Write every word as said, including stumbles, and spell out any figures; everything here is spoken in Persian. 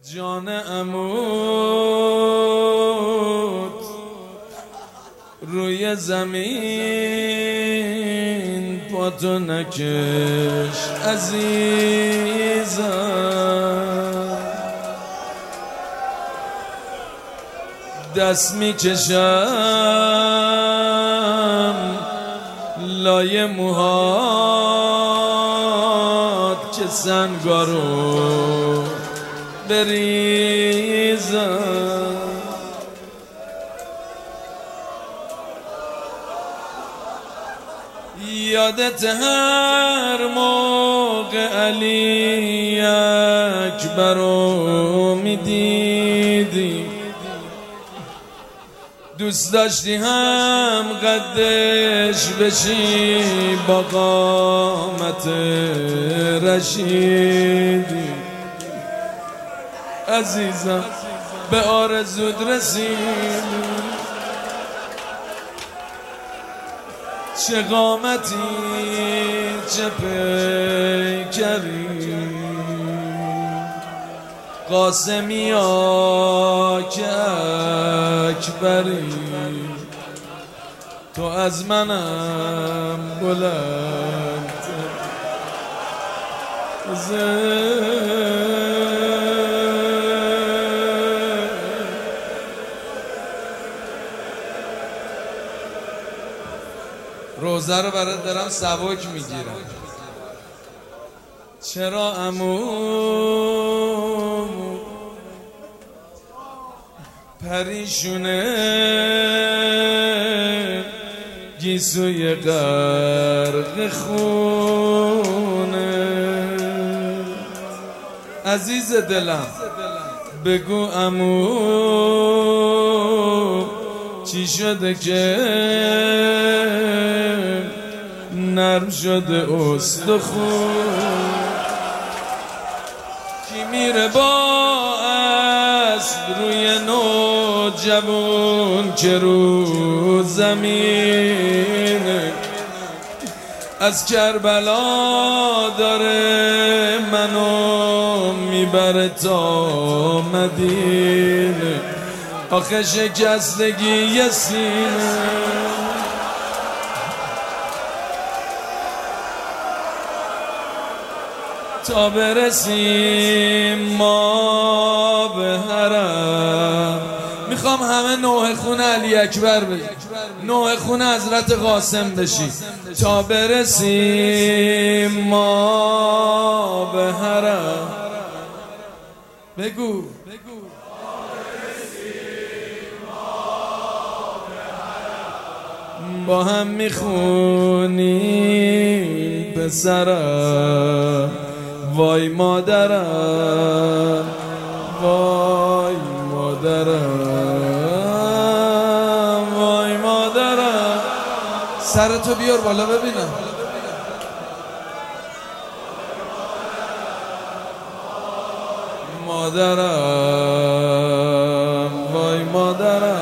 جان عمود روی زمین پاتو نکش عزیزم، دست میکشم لای موهات که سنگارو بریزم. یادت هر موقع علی اکبر رو میدیدی، دوست داشتی هم قدش بشی با قامت رشیدی. عزیزم به آرزود رسیدی، چه قامتی چه پیکری، قاسمی ها که اکبری، تو از منم بلند روزه رو برات دارم سبک میگیرم. چرا عمو پریشونه گیسوی غرق خونه؟ عزیز دلم بگو عمو چی شده که نرم شده استخون؟ کی میره با اسب روی نو جوون که رو زمینه؟ از کربلا داره منو میبره تا مدینه، آخه شکستگی یه سینه. تا برسیم ما به حرم، میخوام همه نوح خون علی اکبر بشی، نوح خون حضرت قاسم بشی. تا برسیم ما به حرم، بگو با هم میخونیم پسرم، وای مادرم وای مادرم وای مادرم. سرتو بیار بالا ببینم. مادرم وای مادرم.